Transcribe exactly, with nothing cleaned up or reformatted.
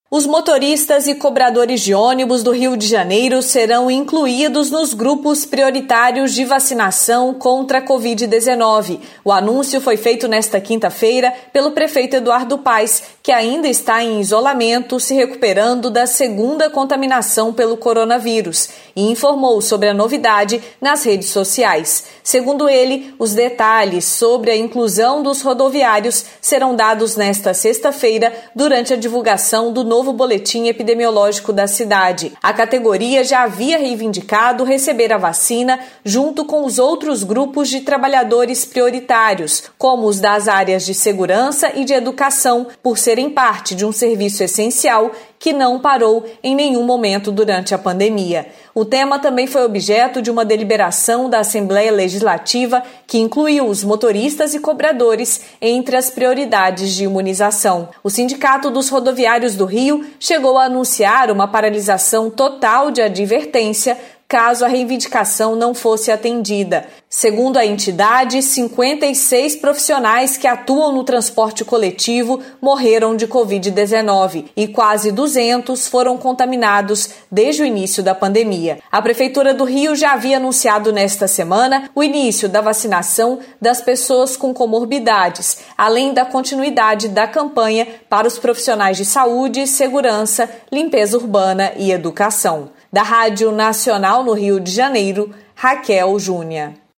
Os motoristas e cobradores de ônibus do Rio de Janeiro serão incluídos nos grupos prioritários de vacinação contra a covid dezenove. O anúncio foi feito nesta quinta-feira pelo prefeito Eduardo Paes, que ainda está em isolamento, se recuperando da segunda contaminação pelo coronavírus, e informou sobre a novidade nas redes sociais. Segundo ele, os detalhes sobre a inclusão dos rodoviários serão dados nesta sexta-feira durante a divulgação do novo novo boletim epidemiológico da cidade. A categoria já havia reivindicado receber a vacina junto com os outros grupos de trabalhadores prioritários, como os das áreas de segurança e de educação, por serem parte de um serviço essencial que não parou em nenhum momento durante a pandemia. O tema também foi objeto de uma deliberação da Assembleia Legislativa que incluiu os motoristas e cobradores entre as prioridades de imunização. O Sindicato dos Rodoviários do Rio chegou a anunciar uma paralisação total de advertência caso a reivindicação não fosse atendida. Segundo a entidade, cinquenta e seis profissionais que atuam no transporte coletivo morreram de covid dezenove e quase duzentos foram contaminados desde o início da pandemia. A Prefeitura do Rio já havia anunciado nesta semana o início da vacinação das pessoas com comorbidades, além da continuidade da campanha para os profissionais de saúde, segurança, limpeza urbana e educação. Da Rádio Nacional no Rio de Janeiro, Raquel Júnior.